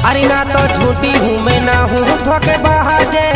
अरे ना तो झूठी हूँ मैं ना हूँ धोखेबाजे।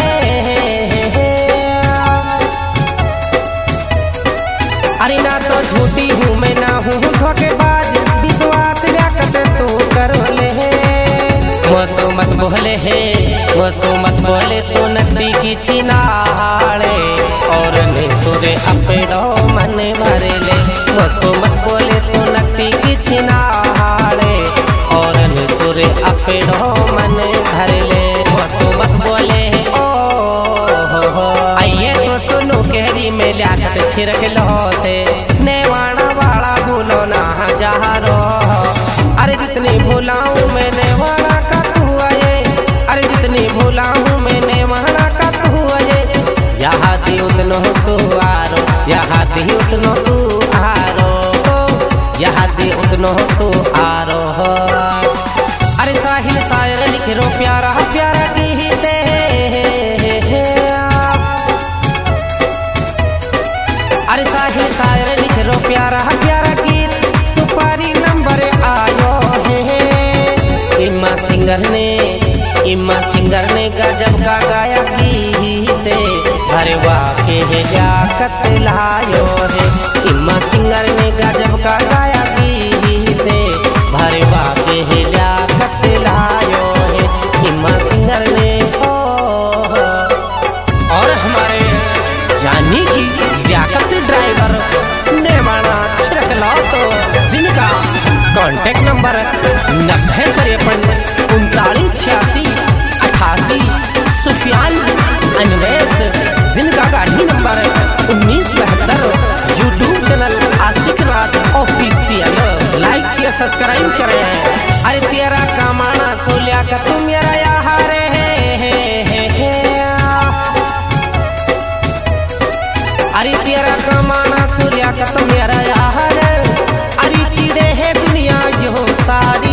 अरे ना तो झूठी हूँ मैं ना हूँ धोखेबाज, विश्वास व्याकत तू करो ले। मसो मत बोले है मसो मत बोले तो नकली की छिनाड़े और सुरे अपेड़ो मन भरे ले। मसो मत बोले तो नकली की छिनाड़े और सुरे अपेड़ो मन भरे ले। मसो मत बोले ओ आइए तो सुनो गहरी में लियाकत छिरक लोते नेवाना वाला भूलो ना जहारो। अरे जितनी भूलाऊं मैं नेवाना का तू आए, अरे जितनी भूलाऊं मैं नेवाना का तू आए। यहाँ दी उतनो तू आरो, यहाँ दी उतनो तू आरो, यहाँ दी उतनो तू आरो। अरे साहिल शायर लिख रो प्यारा प्यारा गीत, अरे साहिल शायर लिख रो प्यारा प्यारा गीत, सुपारी नंबर आयो है। इम्मा सिंगर ने गजब का गाया गीत, भरवा के लियाकत लायो है। इम्मा सिंगर ने गजब का गाया गीत, भरवा के लियाकत लायो है। इम्मा सिंगर ने और हमारे यानी कि लियाकत ड्राइवर ने माना छिड़क लो तो जिनका कॉन्टेक्ट नंबर 9053398688। सुफियान अनवैस जिनका गाड़ी number 1972। YouTube channel Aashiq Raj official like share subscribe करें। अरे तेरा कमाना सो लियाकत तुम मेरा यहाँ रे अरे तेरा कमाना सो लियाकत मेरा यहाँ रे। अरे चीरे है दुनिया जो सारी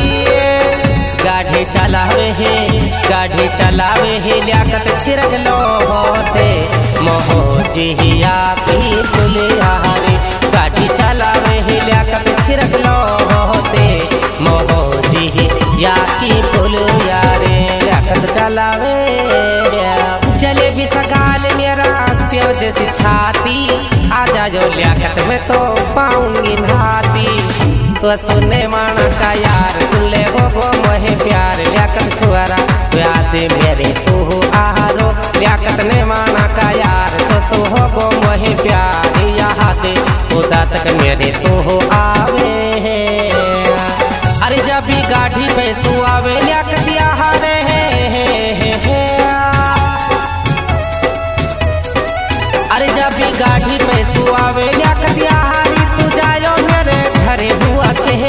गाढ़े चलावे है लियाकत छिरक लो होते मोहजिया की तुलिया रे। गाड़ी चलावे है लियाकत छिरक लो होते मोहजिया की तुलिया रे। लियाकत चलावे चले भी सगाल मेरा सेव जैसी छाती, आजा जो लियाकत में तो पाऊंगी नहाती। तो सुनने माना का यार सुन ले वो मोहे प्यार। लियाकत छुआरा याद मेरे तू आरो, लियाकत ने माना का यार तो सो हो मोहे प्यार। यहाँ दे खुदा तक मेरे तू आवे। अरे जब भी गाड़ी पे सुआवे लियाकत यहाँ रे अरे जब भी गाड़ी पे सुआवे लियाकत यहाँ तू जायो मेरे घरे हुआ के।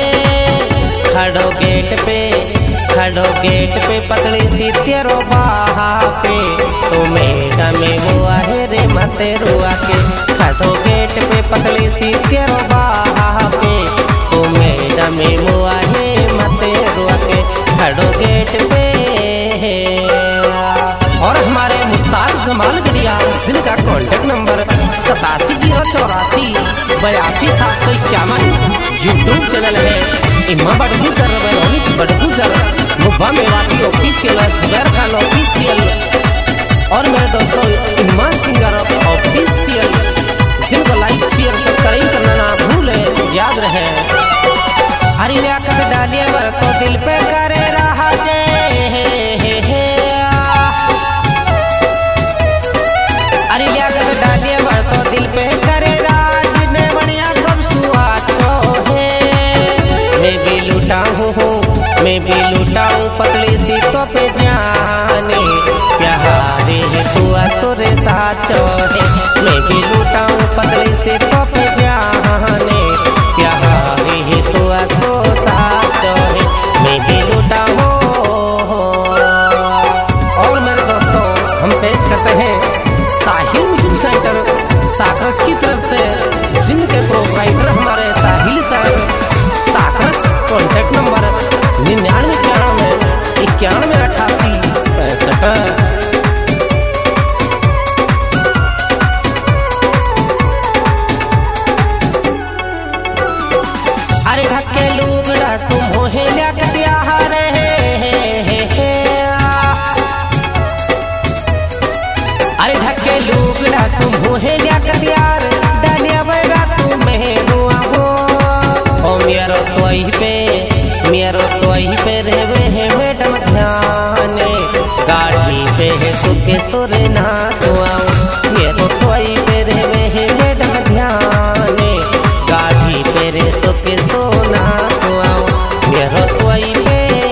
खड़ो गेट पे पतली सी तेरो बाहा पे तो मैडम हुआ है रे मते रुआ के। खड़ो गेट पे पतली सी तेरो बाहा पे तो मैडम हुआ है मते रुआ के। खड़ो गेट पे और हमारे मुस्ताक जमाल गड़िया जिनका कॉन्टेक्ट नंबर 870482 751। यूट्यूब चैनल है इम्मा बड़गुजर रोनिस बड़गुजर मुब्बा मेवाती ऑफिशियल जुबैर खान ऑफिशियल। और मेरे दोस्तों इम्मा सिंगर ऑफिशियल जिनको लाइक शेयर सब्सक्राइब करना ना भूले याद रहे। हरी लियाकत डालिए वर तो दिल पे करे रहा जे। अरे लियाकत डालिए वर तो दिल पे करे राज ने बढ़िया सब सुआचो है। मैं भी लुटाऊं पतली सी तो पे जाने प्यारे है तू असुरे साचो है। मैं भी लुटाऊं पतली सी तो पे जाने प्यारे है तू असो साचो है। मैं भी लुटाऊं। और मेरे दोस्तों हम पेश करते हैं साहिल म्यूजिक सेंटर साकरस की तरफ से, जिनके प्रोप्राइटर हमारे साहिल सर। साकरस कॉन्टेक्ट नंबर 9991 91 88 65। तोही पे रहवे है मैडम ध्याने गाड़ी पे है सुके सोरे ना सुआओ मेरो तोही पे रहवे है मैडम ध्याने गाड़ी पे रे सुके सोना सुआओ मेरो तोही पे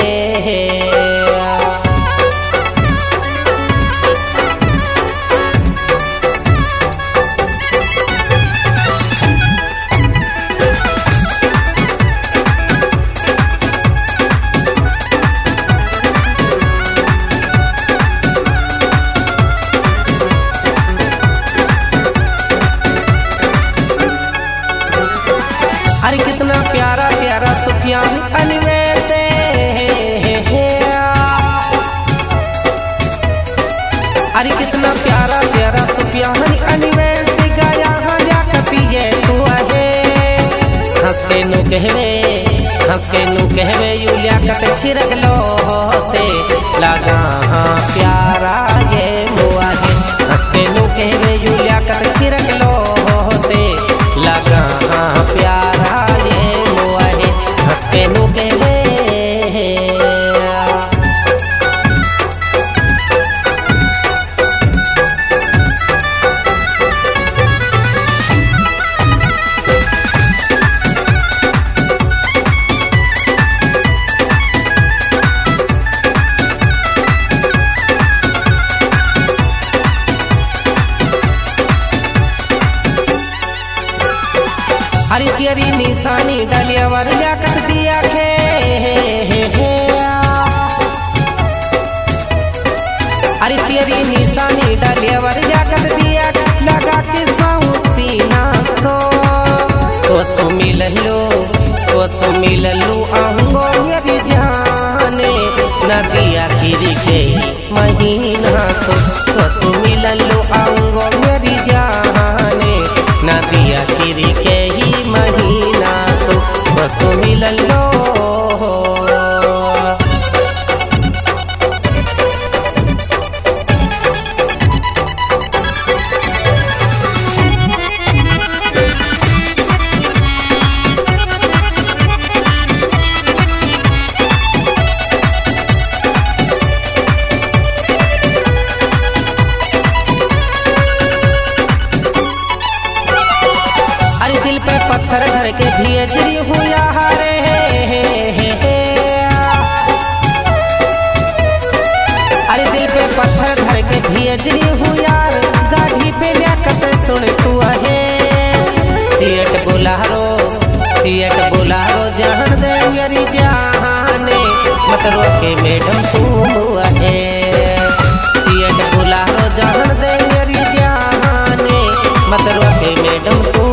अरे कितना प्यारा प्यारा सुखिया अनवे से अरे कितना प्यारा प्यारा सुखिया अनवे से गाया हाया कतिये तू है हंस के नु कहवे यूलिया कत छिरक लो होते लगा हाँ प्यारा ये मुआ है हंस के नु कहवे यूलिया कत छिरक लो होते लगा हाँ प्यारा ये मुआ है हंस के नु कहवे अरे तेरी निशानी डालिया वारिया कट दिया खे अरे तेरी निशानी डालिया वारिया कट दिया लगा के साऊ सीना सो तो मिल लो आऊंगो मेरी जाने नदिया गिरी के महीना सो तो मिल लो आऊंगो मेरी जाने नदिया गिरी के महीना सो बस मिलन लो अरे दिल पे पत्थर धर के भेजरी हुआ हरे अरे दिल पे पत्थर धर के भेजरी हुआ गाड़ी पे लियाकत सुन तू है सियट बुलारो जान दे मेरी जाने मत रोके मैडम तू है सियट बुलारो जान दे मेरी जाने मत रोके मैडम तू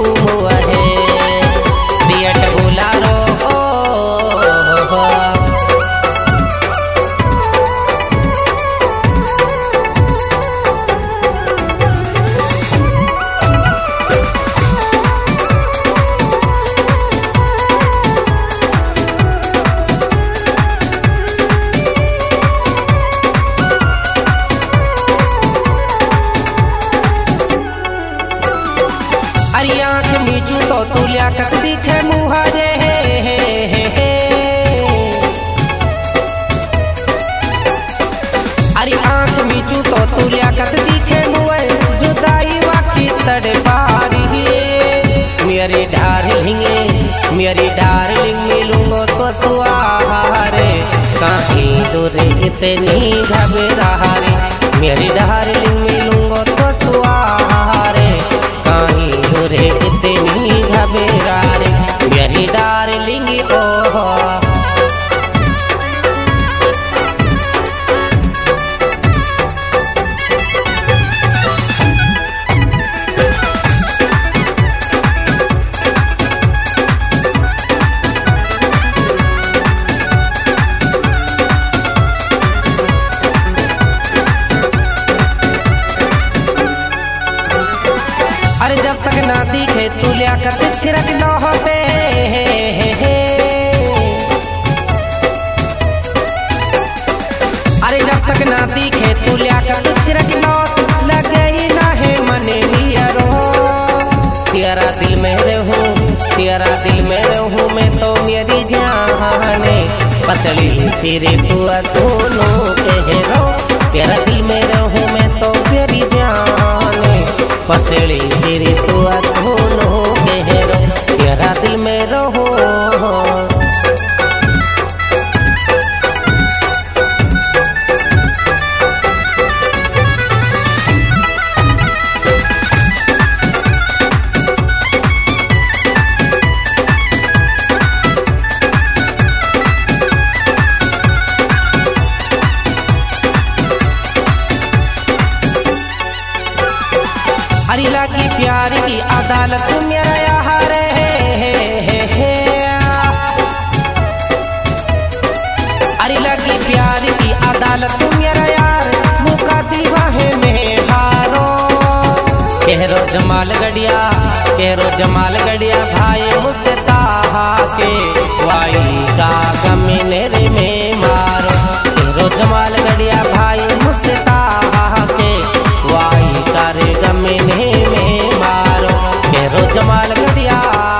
अरे आँख नीचू तो तू लियाकत दिखे मुहारे अरे आँख नीचू तो तू लियाकत दिखे मुए जुदाई वाकी तड़पारी मेरी डार्लिंग मिलूंगो तो सुहारे कहीं दूरे इतनी घबरा रे मेरी डार्लिंग मिलूंगो तो सुहारे कहीं दूरे इतनी घबरा रे मेरी डार्लिंग ओह अरे जब तक ना दिखे तू लियाकत छिरक न होते अरे जब तक ना दिखे तू लियाकत छिरक न लगे ही ना है मने लियारो तेरा दिल में रहूं मैं तो मेरी जान पतली सिरे तू सोनो कह तेरा दिल में रहूं मैं तो मेरी जान। पतली सिरे तू सोनो कह तेरा दिल में रहूं। अरे लगी प्यार की अदालत मेरा यहाँ है। अरे लगी प्यार की अदालत मेरा यार मुका दीवा है में हारो। कहरो जमाल गड़िया भाई मुझसे ताहा के वाई का गमिने रे में मारो। कहरो जमाल गड़िया भाई मुझसे ताहा के वाई का रे गमिने में मारो। कहरो जमाल गड़िया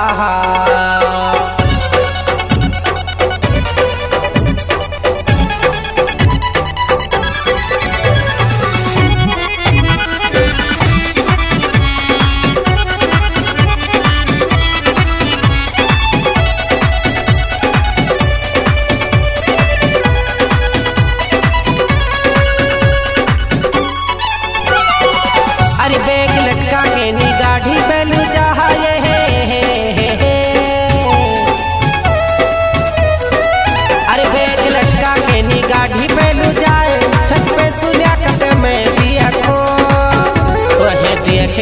गाढ़ी पहलू जाए छत पे सुनिया कत में दिया को तोहे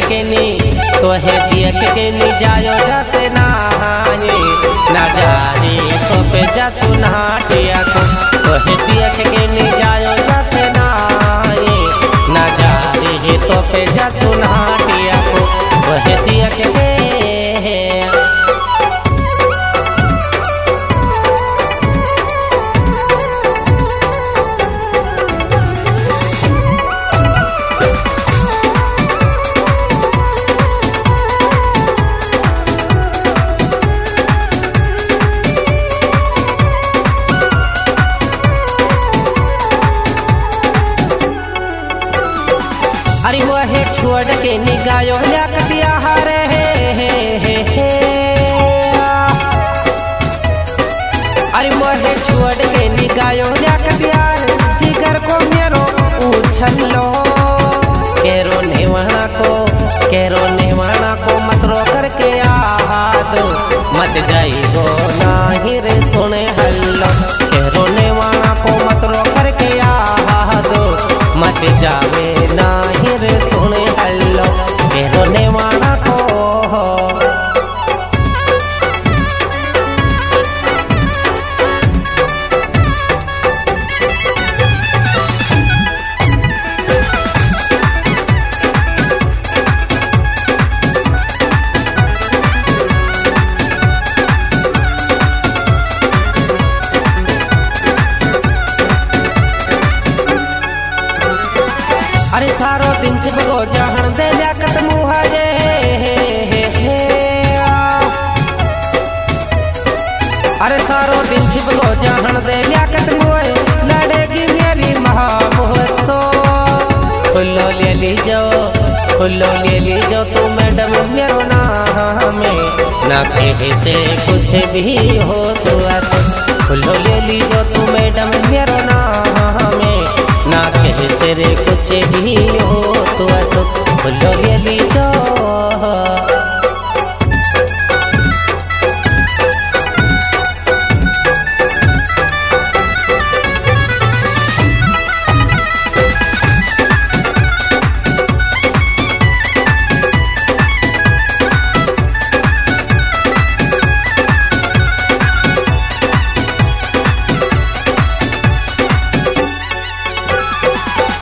देख के नी जायो जैसे नहाए ना जाने तो पे जा सुनाटिया को। तोहे देख के नी जायो जैसे नहाए ना जाने तो पे जा सुनाटिया को। तोहे देख के अरे वह छोड़ के निगायो लक दिया हरे अरे वह छोड़ के निगायो लक दिया जिगर को मेरो उछलो। केरो नेवाना को मत रो करके दो मच जाई गो नाही रे सुने हल्लो। केरो नेवाना को मत रो करके दो मच जावे नाही रे सुने हल्लो। केरो नेवाना को अरे सारो दिन छिपको जहन दे लियाकत मुहाजे अरे सारो दिन छिपको जहन दे लियाकत मुहे लड़ेगी मेरी महामुहसो। खुल्लो ले लीजो तू मैडम मेरो नाम ना कहे से कुछ भी हो तो ऐसे। खुल्लो ले लीजो तू मैडम मेरो नाम ना कहे से रे कुछ